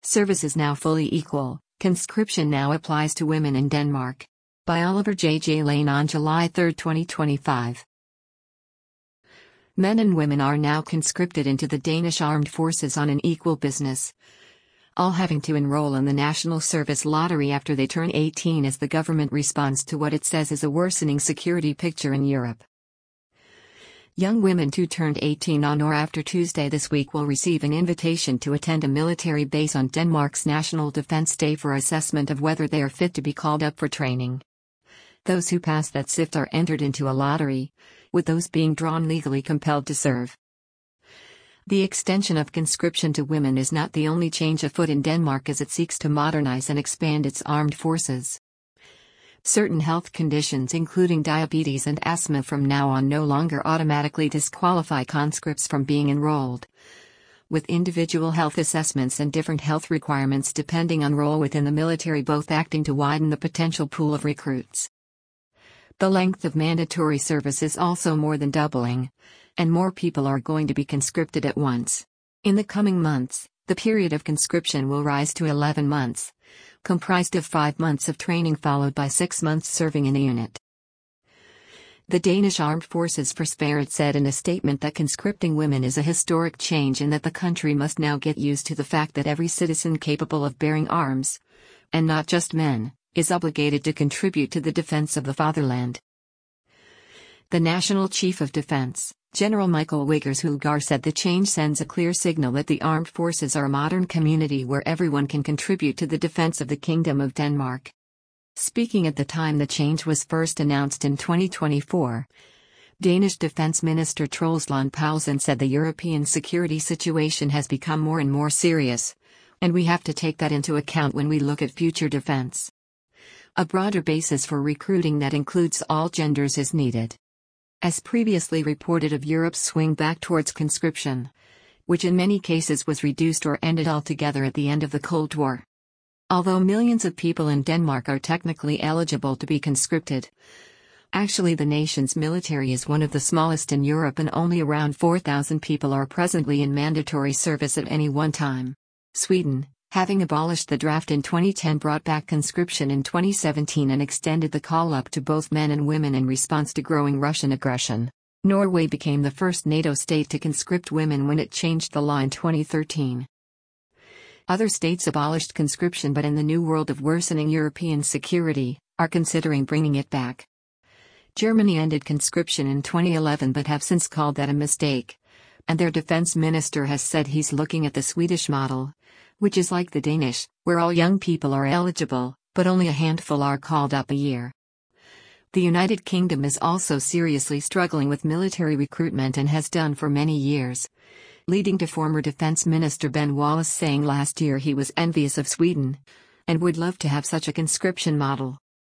Service is now fully equal. Conscription now applies to women in Denmark. By Oliver J. Lane on July 3, 2025. Men and women are now conscripted into the Danish armed forces on an equal basis, all having to enroll in the National Service Lottery after they turn 18 as the government responds to what it says is a worsening security picture in Europe. Young women who turned 18 on or after Tuesday this week will receive an invitation to attend a military base on Denmark's National Defence Day for assessment of whether they are fit to be called up for training. Those who pass that sift are entered into a lottery, with those being drawn legally compelled to serve. The extension of conscription to women is not the only change afoot in Denmark as it seeks to modernize and expand its armed forces. Certain health conditions including diabetes and asthma from now on no longer automatically disqualify conscripts from being enrolled, with individual health assessments and different health requirements depending on role within the military both acting to widen the potential pool of recruits. The length of mandatory service is also more than doubling, and more people are going to be conscripted at once. In the coming months, the period of conscription will rise to 11 months. Comprised of 5 months of training followed by 6 months serving in a unit. The Danish Armed Forces Forsvaret said in a statement that conscripting women is a historic change and that the country must now get used to the fact that every citizen capable of bearing arms, and not just men, is obligated to contribute to the defense of the fatherland. The National Chief of Defense, General Michael Wiggershoegaard said the change sends a clear signal that the armed forces are a modern community where everyone can contribute to the defense of the Kingdom of Denmark. Speaking at the time the change was first announced in 2024, Danish Defense Minister Troels Lund Poulsen said the European security situation has become more and more serious, and we have to take that into account when we look at future defense. A broader basis for recruiting that includes all genders is needed. As previously reported of Europe's swing back towards conscription, which in many cases was reduced or ended altogether at the end of the Cold War. Although millions of people in Denmark are technically eligible to be conscripted, actually the nation's military is one of the smallest in Europe and only around 4,000 people are presently in mandatory service at any one time. Sweden, having abolished the draft in 2010, brought back conscription in 2017 and extended the call up to both men and women in response to growing Russian aggression. Norway became the first NATO state to conscript women when it changed the law in 2013. Other states abolished conscription but in the new world of worsening European security, are considering bringing it back. Germany ended conscription in 2011 but have since called that a mistake, and their defense minister has said he's looking at the Swedish model, which is like the Danish, where all young people are eligible, but only a handful are called up a year. The United Kingdom is also seriously struggling with military recruitment and has done for many years, leading to former Defence Minister Ben Wallace saying last year he was envious of Sweden, and would love to have such a conscription model.